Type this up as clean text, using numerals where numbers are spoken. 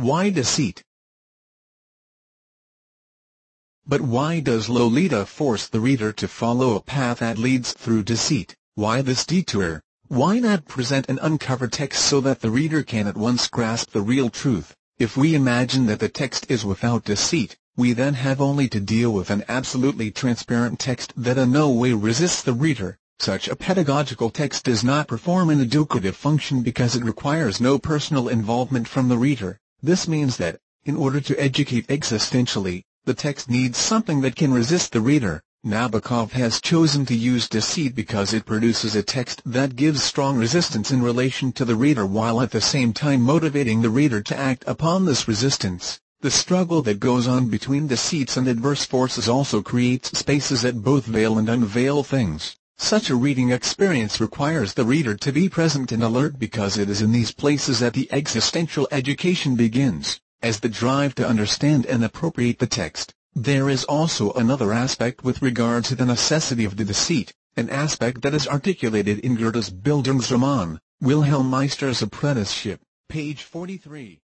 Why deceit? But why does Lolita force the reader to follow a path that leads through deceit? Why this detour? Why not present an uncovered text so that the reader can at once grasp the real truth? If we imagine that the text is without deceit, we then have only to deal with an absolutely transparent text that in no way resists the reader. Such a pedagogical text does not perform an educative function because it requires no personal involvement from the reader. This means that, in order to educate existentially, the text needs something that can resist the reader. Nabokov has chosen to use deceit because it produces a text that gives strong resistance in relation to the reader while at the same time motivating the reader to act upon this resistance. The struggle that goes on between deceits and adverse forces also creates spaces that both veil and unveil things. Such a reading experience requires the reader to be present and alert because it is in these places that the existential education begins. As the drive to understand and appropriate the text, there is also another aspect with regard to the necessity of the deceit, an aspect that is articulated in Goethe's Bildungsroman, Wilhelm Meister's Apprenticeship, page 43.